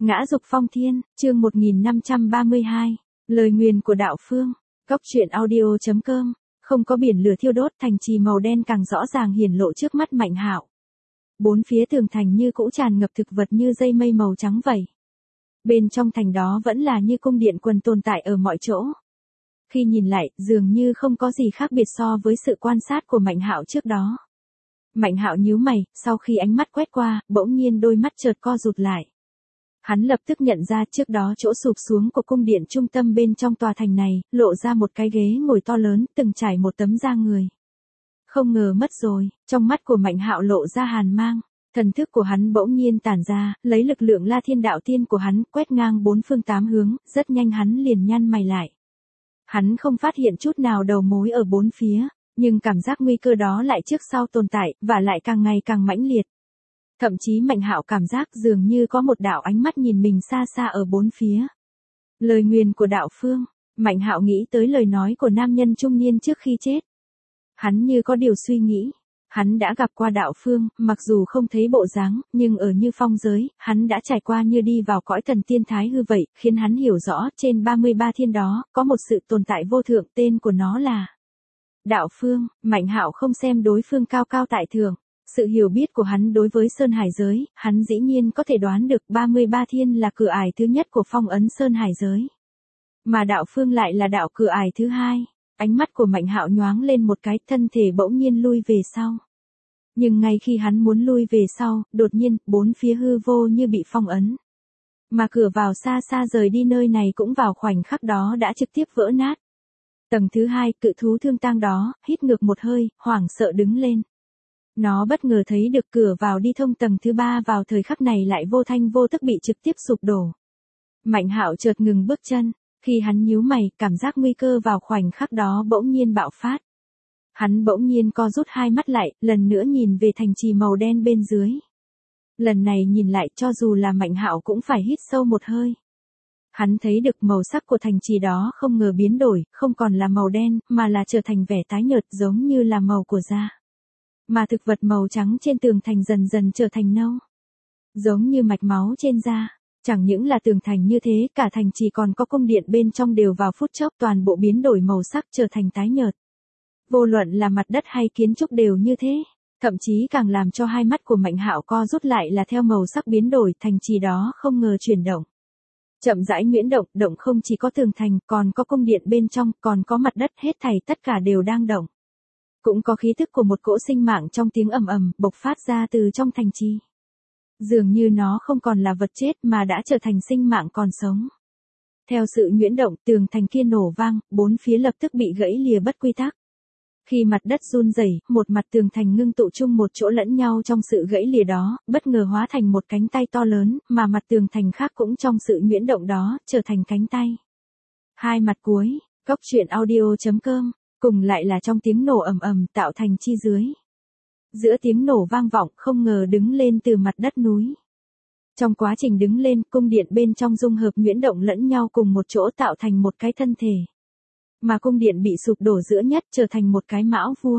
Ngã dục phong thiên, chương 1532, lời nguyền của đạo phương. Góc truyện audio.com. Không có biển lửa thiêu đốt, thành trì màu đen càng rõ ràng hiển lộ trước mắt Mạnh Hạo. Bốn phía tường thành như cũ tràn ngập thực vật như dây mây màu trắng vậy. Bên trong thành đó vẫn là như cung điện quần tồn tại ở mọi chỗ. Khi nhìn lại, dường như không có gì khác biệt so với sự quan sát của Mạnh Hạo trước đó. Mạnh Hạo nhíu mày, sau khi ánh mắt quét qua, bỗng nhiên đôi mắt chợt co rụt lại. Hắn lập tức nhận ra trước đó chỗ sụp xuống của cung điện trung tâm bên trong tòa thành này, lộ ra một cái ghế ngồi to lớn, từng trải một tấm da người. Không ngờ mất rồi, trong mắt của Mạnh Hạo lộ ra hàn mang, thần thức của hắn bỗng nhiên tản ra, lấy lực lượng La Thiên Đạo Tiên của hắn, quét ngang bốn phương tám hướng, rất nhanh hắn liền nhăn mày lại. Hắn không phát hiện chút nào đầu mối ở bốn phía, nhưng cảm giác nguy cơ đó lại trước sau tồn tại, và lại càng ngày càng mãnh liệt. Thậm chí Mạnh Hạo cảm giác dường như có một đạo ánh mắt nhìn mình xa xa ở bốn phía. Lời nguyền của đạo phương, Mạnh Hạo nghĩ tới lời nói của nam nhân trung niên trước khi chết. Hắn như có điều suy nghĩ, hắn đã gặp qua đạo phương, mặc dù không thấy bộ dáng, nhưng ở Như Phong giới, hắn đã trải qua như đi vào cõi thần tiên thái hư vậy, khiến hắn hiểu rõ trên 33 thiên đó, có một sự tồn tại vô thượng, tên của nó là đạo phương. Mạnh Hạo không xem đối phương cao cao tại thượng. Sự hiểu biết của hắn đối với Sơn Hải giới, hắn dĩ nhiên có thể đoán được 33 thiên là cửa ải thứ nhất của phong ấn Sơn Hải giới. Mà đạo phương lại là đạo cửa ải thứ hai. Ánh mắt của Mạnh Hạo nhoáng lên một cái, thân thể bỗng nhiên lui về sau. Nhưng ngay khi hắn muốn lui về sau, đột nhiên, bốn phía hư vô như bị phong ấn. Mà cửa vào xa xa rời đi nơi này cũng vào khoảnh khắc đó đã trực tiếp vỡ nát. Tầng thứ hai, cự thú thương tang đó, hít ngược một hơi, hoảng sợ đứng lên. Nó bất ngờ thấy được cửa vào đi thông tầng thứ ba vào thời khắc này lại vô thanh vô tức bị trực tiếp sụp đổ. Mạnh Hạo chợt ngừng bước chân, khi hắn nhíu mày, cảm giác nguy cơ vào khoảnh khắc đó bỗng nhiên bạo phát. Hắn bỗng nhiên co rút hai mắt lại, lần nữa nhìn về thành trì màu đen bên dưới. Lần này nhìn lại cho dù là Mạnh Hạo cũng phải hít sâu một hơi. Hắn thấy được màu sắc của thành trì đó không ngờ biến đổi, không còn là màu đen, mà là trở thành vẻ tái nhợt giống như là màu của da. Mà thực vật màu trắng trên tường thành dần dần trở thành nâu. Giống như mạch máu trên da. Chẳng những là tường thành như thế, cả thành chỉ còn có cung điện bên trong đều vào phút chốc toàn bộ biến đổi màu sắc trở thành tái nhợt. Vô luận là mặt đất hay kiến trúc đều như thế. Thậm chí càng làm cho hai mắt của Mạnh Hạo co rút lại là theo màu sắc biến đổi, thành trì đó không ngờ chuyển động. Chậm rãi nhuyễn động, động không chỉ có tường thành, còn có cung điện bên trong, còn có mặt đất, hết thảy tất cả đều đang động. Cũng có khí thức của một cỗ sinh mạng trong tiếng ầm ầm bộc phát ra từ trong thành trì. Dường như nó không còn là vật chết mà đã trở thành sinh mạng còn sống. Theo sự nhuyễn động, tường thành kia nổ vang, bốn phía lập tức bị gãy lìa bất quy tắc. Khi mặt đất run rẩy, một mặt tường thành ngưng tụ chung một chỗ lẫn nhau trong sự gãy lìa đó, bất ngờ hóa thành một cánh tay to lớn, mà mặt tường thành khác cũng trong sự nhuyễn động đó, trở thành cánh tay. Hai mặt cuối, góc truyện audio.com. Cùng lại là trong tiếng nổ ầm ầm tạo thành chi dưới. Giữa tiếng nổ vang vọng không ngờ đứng lên từ mặt đất núi. Trong quá trình đứng lên, cung điện bên trong dung hợp nhuyễn động lẫn nhau cùng một chỗ tạo thành một cái thân thể. Mà cung điện bị sụp đổ giữa nhất trở thành một cái mão vua.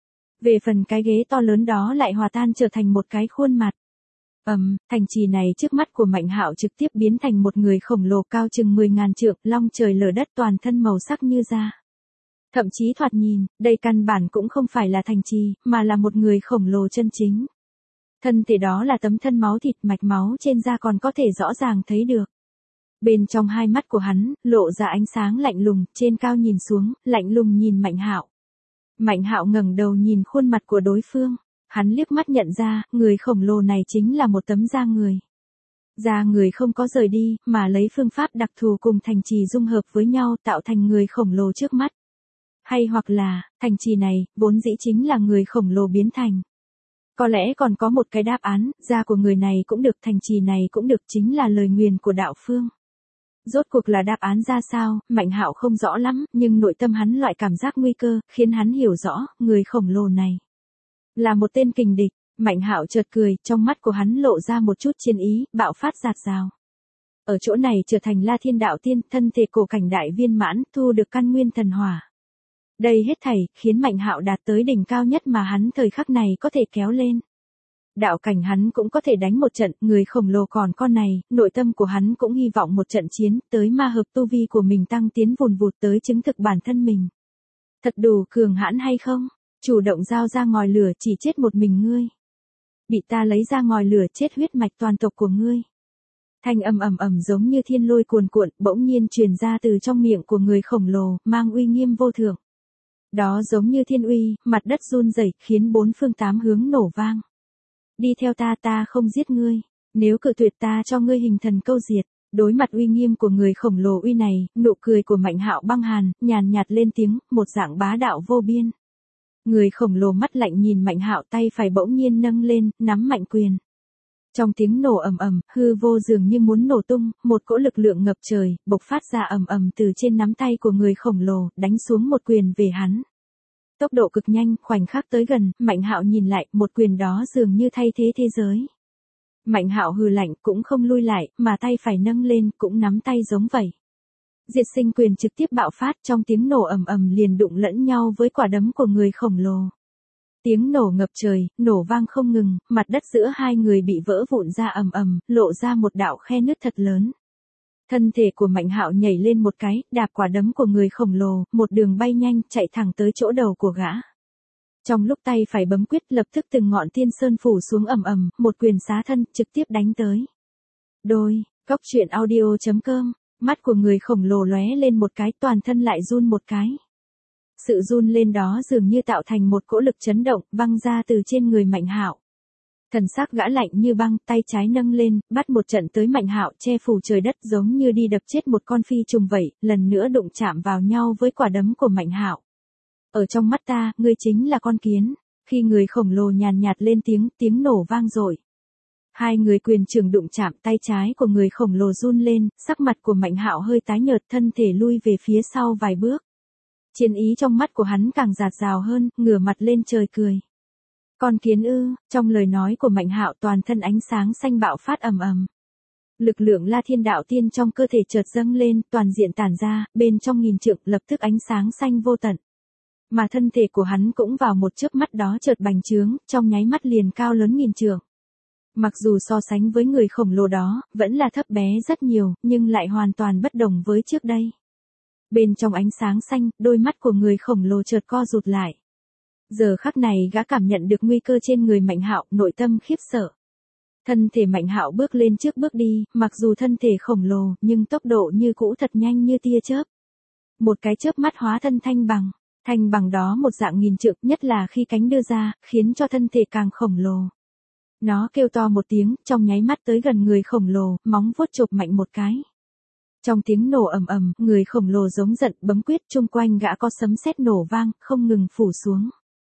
Về phần cái ghế to lớn đó lại hòa tan trở thành một cái khuôn mặt. Thành trì này trước mắt của Mạnh Hạo trực tiếp biến thành một người khổng lồ cao chừng 10.000 trượng, long trời lở đất toàn thân màu sắc như da. Thậm chí thoạt nhìn, đây căn bản cũng không phải là thành trì, mà là một người khổng lồ chân chính. Thân thể đó là tấm thân máu thịt, mạch máu trên da còn có thể rõ ràng thấy được. Bên trong hai mắt của hắn, lộ ra ánh sáng lạnh lùng, trên cao nhìn xuống, lạnh lùng nhìn Mạnh Hạo. Mạnh Hạo ngẩng đầu nhìn khuôn mặt của đối phương, hắn liếc mắt nhận ra, người khổng lồ này chính là một tấm da người. Da người không có rời đi, mà lấy phương pháp đặc thù cùng thành trì dung hợp với nhau tạo thành người khổng lồ trước mắt. Hay hoặc là, thành trì này, vốn dĩ chính là người khổng lồ biến thành. Có lẽ còn có một cái đáp án, da của người này cũng được, thành trì này cũng được, chính là lời nguyền của đạo phương. Rốt cuộc là đáp án ra sao, Mạnh Hạo không rõ lắm, nhưng nội tâm hắn loại cảm giác nguy cơ, khiến hắn hiểu rõ, người khổng lồ này là một tên kình địch. Mạnh Hạo chợt cười, trong mắt của hắn lộ ra một chút chiến ý, bạo phát rạt rào. Ở chỗ này trở thành La Thiên Đạo Tiên, thân thể cổ cảnh đại viên mãn, thu được căn nguyên thần hỏa. Đây hết thảy, khiến Mạnh Hạo đạt tới đỉnh cao nhất mà hắn thời khắc này có thể kéo lên. Đạo cảnh hắn cũng có thể đánh một trận, người khổng lồ còn con này, nội tâm của hắn cũng hy vọng một trận chiến, tới ma hợp tu vi của mình tăng tiến vùn vụt tới chứng thực bản thân mình. Thật đủ cường hãn hay không? Chủ động giao ra ngòi lửa chỉ chết một mình ngươi. Bị ta lấy ra ngòi lửa chết huyết mạch toàn tộc của ngươi. Thanh âm ầm ầm giống như thiên lôi cuồn cuộn, bỗng nhiên truyền ra từ trong miệng của người khổng lồ, mang uy nghiêm vô thượng. Đó giống như thiên uy, mặt đất run rẩy, khiến bốn phương tám hướng nổ vang. Đi theo ta không giết ngươi, nếu cự tuyệt ta cho ngươi hình thần câu diệt. Đối mặt uy nghiêm của người khổng lồ uy này, nụ cười của Mạnh Hạo băng hàn, nhàn nhạt lên tiếng, một dạng bá đạo vô biên. Người khổng lồ mắt lạnh nhìn Mạnh Hạo, tay phải bỗng nhiên nâng lên, nắm mạnh quyền. Trong tiếng nổ ầm ầm, hư vô dường như muốn nổ tung, một cỗ lực lượng ngập trời, bộc phát ra ầm ầm từ trên nắm tay của người khổng lồ, đánh xuống một quyền về hắn. Tốc độ cực nhanh, khoảnh khắc tới gần, Mạnh Hạo nhìn lại, một quyền đó dường như thay thế thế giới. Mạnh Hạo hừ lạnh, cũng không lui lại, mà tay phải nâng lên, cũng nắm tay giống vậy. Diệt sinh quyền trực tiếp bạo phát, trong tiếng nổ ầm ầm liền đụng lẫn nhau với quả đấm của người khổng lồ. Tiếng nổ ngập trời, nổ vang không ngừng, mặt đất giữa hai người bị vỡ vụn ra ầm ầm, lộ ra một đạo khe nứt thật lớn. Thân thể của Mạnh Hạo nhảy lên một cái, đạp quả đấm của người khổng lồ, một đường bay nhanh, chạy thẳng tới chỗ đầu của gã. Trong lúc tay phải bấm quyết, lập tức từng ngọn thiên sơn phủ xuống ầm ầm, một quyền xá thân, trực tiếp đánh tới. Đôi, coctruyện.audio.com, mắt của người khổng lồ lóe lên một cái, toàn thân lại run một cái. Sự run lên đó dường như tạo thành một cỗ lực chấn động, văng ra từ trên người Mạnh Hạo. Thần sắc gã lạnh như băng, tay trái nâng lên, bắt một trận tới Mạnh Hạo, che phủ trời đất giống như đi đập chết một con phi trùng vậy, lần nữa đụng chạm vào nhau với quả đấm của Mạnh Hạo. Ở trong mắt ta, ngươi chính là con kiến. Khi người khổng lồ nhàn nhạt lên tiếng nổ vang dội. Hai người quyền trường đụng chạm, tay trái của người khổng lồ run lên, sắc mặt của Mạnh Hạo hơi tái nhợt, thân thể lui về phía sau vài bước. Chiến ý trong mắt của hắn càng dạt dào hơn, ngửa mặt lên trời cười. Con kiến ư? Trong lời nói của Mạnh Hạo toàn thân ánh sáng xanh bạo phát ầm ầm. Lực lượng La Thiên Đạo Tiên trong cơ thể chợt dâng lên, toàn diện tản ra, bên trong nghìn trượng lập tức ánh sáng xanh vô tận. Mà thân thể của hắn cũng vào một chớp mắt đó chợt bành trướng, trong nháy mắt liền cao lớn nghìn trượng. Mặc dù so sánh với người khổng lồ đó, vẫn là thấp bé rất nhiều, nhưng lại hoàn toàn bất đồng với trước đây. Bên trong ánh sáng xanh, đôi mắt của người khổng lồ chợt co rụt lại. Giờ khắc này gã cảm nhận được nguy cơ trên người Mạnh Hạo, nội tâm khiếp sợ. Thân thể Mạnh Hạo bước lên trước bước đi, mặc dù thân thể khổng lồ, nhưng tốc độ như cũ thật nhanh như tia chớp. Một cái chớp mắt hóa thân thanh bằng. Thanh bằng đó một dạng nghìn trượng, nhất là khi cánh đưa ra, khiến cho thân thể càng khổng lồ. Nó kêu to một tiếng, trong nháy mắt tới gần người khổng lồ, móng vuốt chộp mạnh một cái. Trong tiếng nổ ầm ầm, người khổng lồ giống giận, bấm quyết, chung quanh gã có sấm sét nổ vang, không ngừng phủ xuống.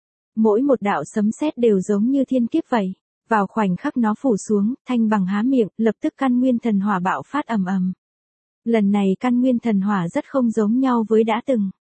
Mỗi một đạo sấm sét đều giống như thiên kiếp vậy. Vào khoảnh khắc nó phủ xuống, thanh bằng há miệng, lập tức căn nguyên thần hỏa bạo phát ầm ầm. Lần này căn nguyên thần hỏa rất không giống nhau với đã từng.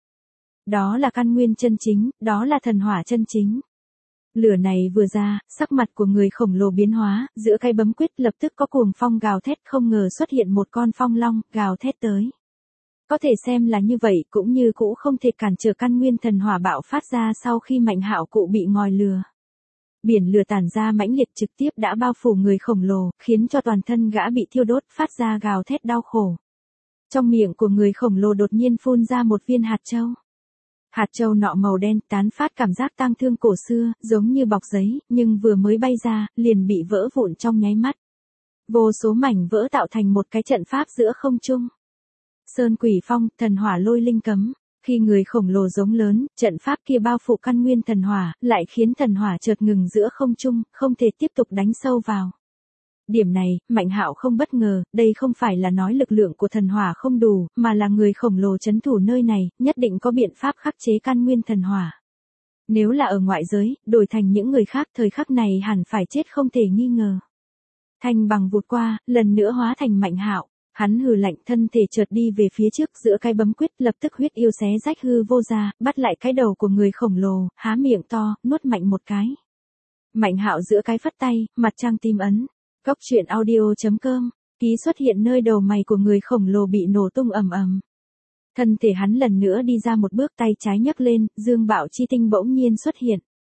Đó là căn nguyên chân chính, đó là thần hỏa chân chính. Lửa này vừa ra, sắc mặt của người khổng lồ biến hóa, giữa cái bấm quyết lập tức có cuồng phong gào thét, không ngờ xuất hiện một con phong long, gào thét tới. Có thể xem là như vậy, cũng như cũ không thể cản trở căn nguyên thần hỏa bạo phát ra sau khi Mạnh Hạo cụ bị ngòi lửa. Biển lửa tản ra mãnh liệt trực tiếp đã bao phủ người khổng lồ, khiến cho toàn thân gã bị thiêu đốt, phát ra gào thét đau khổ. Trong miệng của người khổng lồ đột nhiên phun ra một viên hạt châu. Hạt châu nọ màu đen, tán phát cảm giác tang thương cổ xưa, giống như bọc giấy, nhưng vừa mới bay ra, liền bị vỡ vụn trong nháy mắt. Vô số mảnh vỡ tạo thành một cái trận pháp giữa không trung. Sơn quỷ phong, thần hỏa lôi linh cấm. Khi người khổng lồ giống lớn, trận pháp kia bao phủ căn nguyên thần hỏa, lại khiến thần hỏa chợt ngừng giữa không trung, không thể tiếp tục đánh sâu vào. Điểm này, Mạnh Hạo không bất ngờ, đây không phải là nói lực lượng của thần hỏa không đủ, mà là người khổng lồ trấn thủ nơi này, nhất định có biện pháp khắc chế căn nguyên thần hỏa. Nếu là ở ngoại giới, đổi thành những người khác thời khắc này hẳn phải chết không thể nghi ngờ. Thanh bằng vụt qua, lần nữa hóa thành Mạnh Hạo. Hắn hừ lạnh, thân thể chợt đi về phía trước, giữa cái bấm quyết lập tức huyết yêu xé rách hư vô ra, bắt lại cái đầu của người khổng lồ, há miệng to, nuốt mạnh một cái. Mạnh Hạo giữa cái phất tay, mặt trăng tim ấn. Coctruyện.audio.com, ký xuất hiện nơi đầu mày của người khổng lồ bị nổ tung ầm ầm. Thân thể hắn lần nữa đi ra một bước, tay trái nhấc lên, dương bạo chi tinh bỗng nhiên xuất hiện.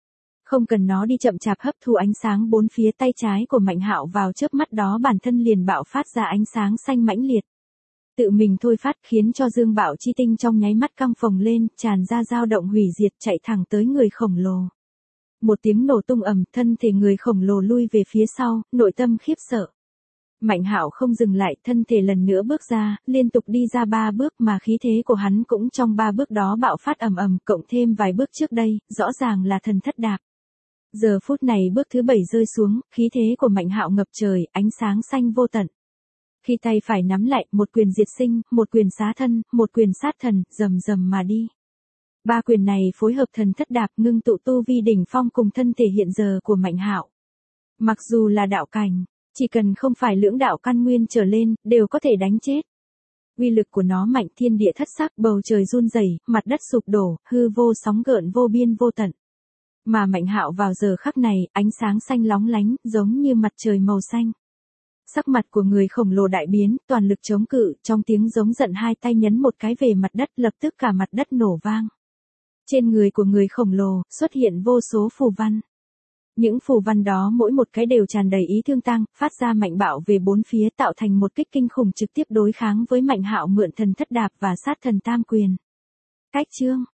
Không cần nó đi chậm chạp hấp thu ánh sáng bốn phía, tay trái của Mạnh Hạo vào chớp mắt đó bản thân liền bạo phát ra ánh sáng xanh mãnh liệt. Tự mình thôi phát khiến cho dương bạo chi tinh trong nháy mắt căng phồng lên, tràn ra dao động hủy diệt chạy thẳng tới người khổng lồ. Một tiếng nổ tung ầm, thân thể người khổng lồ lui về phía sau, nội tâm khiếp sợ. Mạnh Hạo không dừng lại, thân thể lần nữa bước ra, liên tục đi ra 3 bước mà khí thế của hắn cũng trong 3 bước đó bạo phát ầm ầm, cộng thêm vài bước trước đây, rõ ràng là thần thất đạp. Giờ phút này bước thứ 7 rơi xuống, khí thế của Mạnh Hạo ngập trời, ánh sáng xanh vô tận. Khi tay phải nắm lại, một quyền diệt sinh, một quyền xá thân, một quyền sát thần, rầm rầm mà đi. 3 quyền này phối hợp thần thất đạp ngưng tụ tu vi đỉnh phong cùng thân thể hiện giờ của Mạnh Hạo. Mặc dù là đạo cảnh, chỉ cần không phải lưỡng đạo căn nguyên trở lên, đều có thể đánh chết. Uy lực của nó mạnh, thiên địa thất sắc, bầu trời run rẩy, mặt đất sụp đổ, hư vô sóng gợn vô biên vô tận. Mà Mạnh Hạo vào giờ khắc này, ánh sáng xanh lóng lánh, giống như mặt trời màu xanh. Sắc mặt của người khổng lồ đại biến, toàn lực chống cự, trong tiếng giống giận hai tay nhấn một cái về mặt đất, lập tức cả mặt đất nổ vang. Trên người của người khổng lồ, xuất hiện vô số phù văn. Những phù văn đó mỗi một cái đều tràn đầy ý thương tăng, phát ra mạnh bạo về bốn phía, tạo thành một kích kinh khủng trực tiếp đối kháng với Mạnh Hạo mượn thần thất đạp và sát thần tam quyền. Cách chương